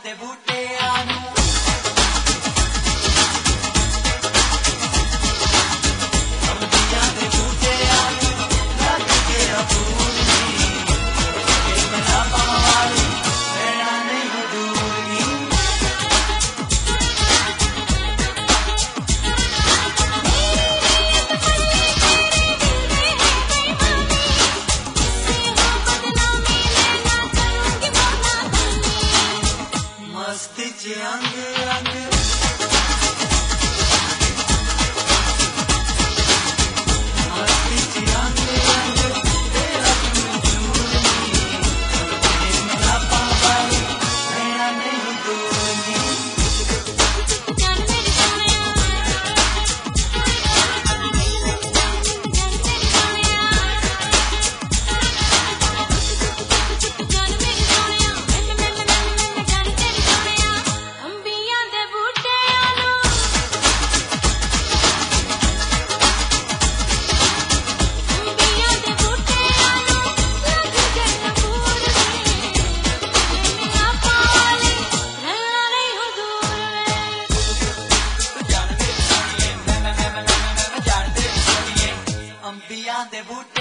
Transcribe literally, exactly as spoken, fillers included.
ਦੇ ਬੂਟਿਆਂ ਨੂੰ ਅੰਬੀਆਂ ਦੇ ਬੂਟਿਆਂ ਨੂੰ ਲੱਗ ਗਿਆ ਫੂਲ ਨੀ ਤੇ ਮਨਾ ਪਾਵਾਲੀ ਰਹਿਣਾ ਨਹੀਂ ਦੂਰ ਨੀ मस्ती च अंग अंग मस्ती च अंग अंग तेरा मंजूर नी मेरा पावाली रहना नहीं दूर नी जान मेरी सोनिया जान मेरी सोनिया जान मेरी सोनिया अंबियां दे बूटियां नू अंबियां दे बूटियां नू लग गया फूल मेरा पावाली रहना नहीं हो दूर जान मेरी सोनिए मैं मैं मैं मैं मैं जान तेरी सोनिए अंबियां दे बूटे